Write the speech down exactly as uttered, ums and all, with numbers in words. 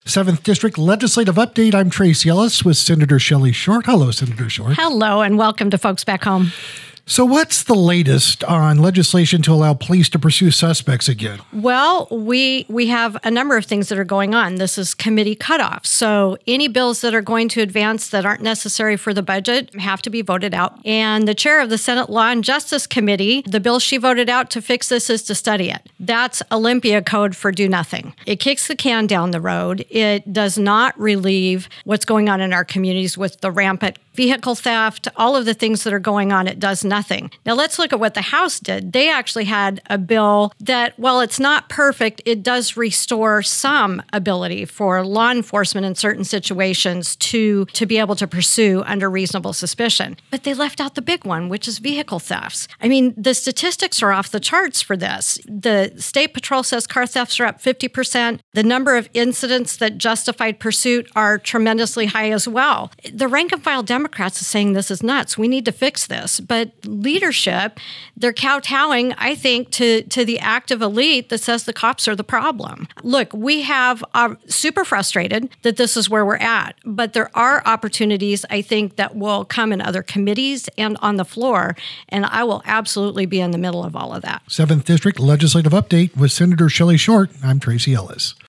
seventh District Legislative Update. I'm Tracy Ellis with Senator Shelley Short. Hello, Senator Short. Hello, and welcome to Folks Back Home. So what's the latest on legislation to allow police to pursue suspects again? Well, we we have a number of things that are going on. This is committee cutoff. So any bills that are going to advance that aren't necessary for the budget have to be voted out. And the chair of the Senate Law and Justice Committee, the bill she voted out to fix this is to study it. That's Olympia code for do nothing. It kicks the can down the road. It does not relieve what's going on in our communities with the rampant vehicle theft, all of the things that are going on. It does nothing. Now let's look at what the House did. They actually had a bill that, while it's not perfect, it does restore some ability for law enforcement in certain situations to, to be able to pursue under reasonable suspicion. But they left out the big one, which is vehicle thefts. I mean, the statistics are off the charts for this. The State Patrol says car thefts are up fifty percent. The number of incidents that justified pursuit are tremendously high as well. The rank and file Democrats Democrats are saying this is nuts. We need to fix this. But leadership, they're kowtowing, I think, to, to the active elite that says the cops are the problem. Look, we have are super frustrated that this is where we're at. But there are opportunities, I think, that will come in other committees and on the floor. And I will absolutely be in the middle of all of that. seventh District Legislative Update with Senator Shelley Short. I'm Tracy Ellis.